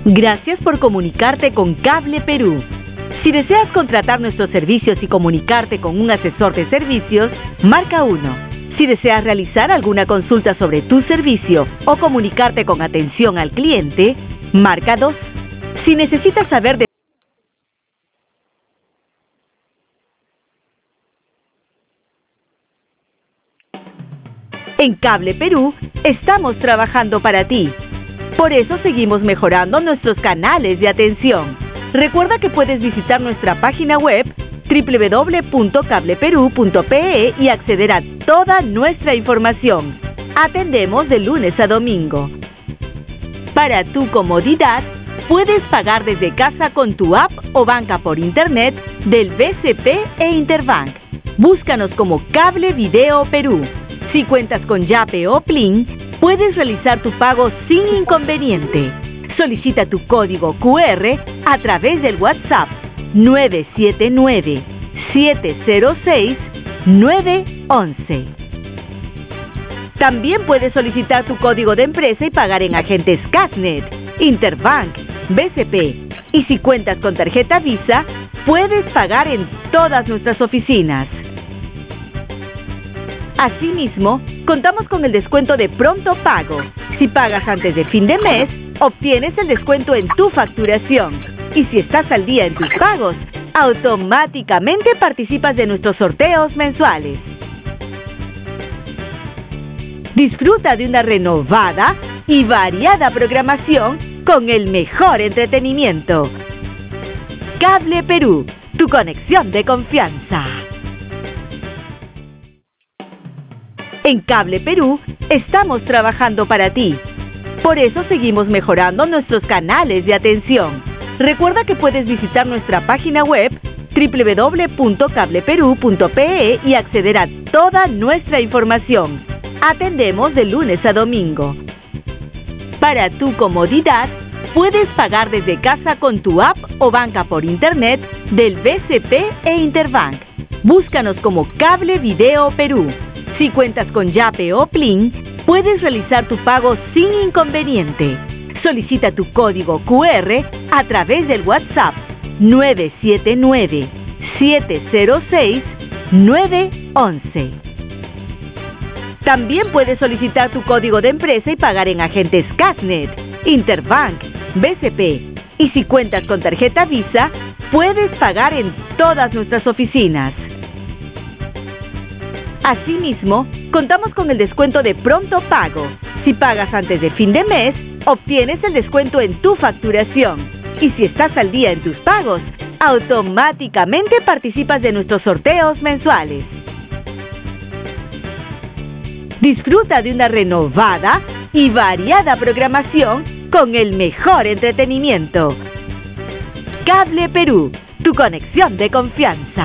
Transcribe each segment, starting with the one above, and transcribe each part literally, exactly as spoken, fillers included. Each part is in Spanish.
Gracias por comunicarte con Cable Perú. Si deseas contratar nuestros servicios y comunicarte con un asesor de servicios, marca uno. Si deseas realizar alguna consulta sobre tu servicio o comunicarte con atención al cliente, marca dos. Si necesitas saber de En Cable Perú estamos trabajando para ti. Por eso seguimos mejorando nuestros canales de atención. Recuerda que puedes visitar nuestra página web doble u doble u doble u punto cable perú punto pe e y acceder a toda nuestra información. Atendemos de lunes a domingo. Para tu comodidad, puedes pagar desde casa con tu app o banca por internet del B C P e Interbank. Búscanos como Cable Video Perú. Si cuentas con Yape o Plin, puedes realizar tu pago sin inconveniente. Solicita tu código cu erre a través del WhatsApp nueve siete nueve, siete cero seis, nueve once. También puedes solicitar tu código de empresa y pagar en agentes Casnet, Interbank, B C P. Y si cuentas con tarjeta Visa, puedes pagar en todas nuestras oficinas. Asimismo, contamos con el descuento de pronto pago. Si pagas antes de fin de mes, obtienes el descuento en tu facturación. Y si estás al día en tus pagos, automáticamente participas de nuestros sorteos mensuales. Disfruta de una renovada y variada programación con el mejor entretenimiento. Cable Perú, tu conexión de confianza. En Cable Perú estamos trabajando para ti. Por eso seguimos mejorando nuestros canales de atención. Recuerda que puedes visitar nuestra página web doble u doble u doble u punto cable perú punto pe e y acceder a toda nuestra información. Atendemos de lunes a domingo. Para tu comodidad, puedes pagar desde casa con tu app o banca por internet del B C P e Interbank. Búscanos como Cable Video Perú. Si cuentas con Yape o Plin, puedes realizar tu pago sin inconveniente. Solicita tu código cu erre a través del WhatsApp nueve siete nueve, siete cero seis, nueve once. También puedes solicitar tu código de empresa y pagar en agentes Casnet, Interbank, B C P. Y si cuentas con tarjeta Visa, puedes pagar en todas nuestras oficinas. Asimismo, contamos con el descuento de pronto pago. Si pagas antes de fin de mes, obtienes el descuento en tu facturación. Y si estás al día en tus pagos, automáticamente participas de nuestros sorteos mensuales. Disfruta de una renovada y variada programación con el mejor entretenimiento. Cable Perú, tu conexión de confianza.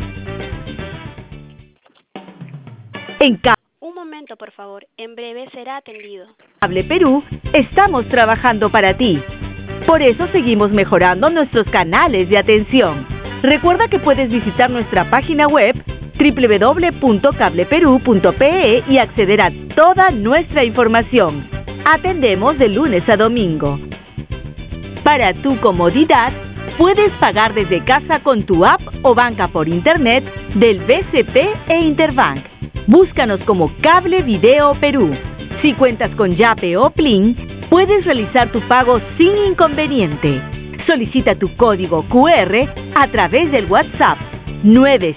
En Cable Un momento, por favor. En breve será atendido. Cable Perú estamos trabajando para ti. Por eso seguimos mejorando nuestros canales de atención. Recuerda que puedes visitar nuestra página web doble u doble u doble u punto cable perú punto pe e y acceder a toda nuestra información. Atendemos de lunes a domingo. Para tu comodidad, puedes pagar desde casa con tu app o banca por internet del B C P e Interbank. Búscanos como Cable Video Perú. Si cuentas con Yape o Plin, puedes realizar tu pago sin inconveniente. Solicita tu código cu erre a través del WhatsApp nueve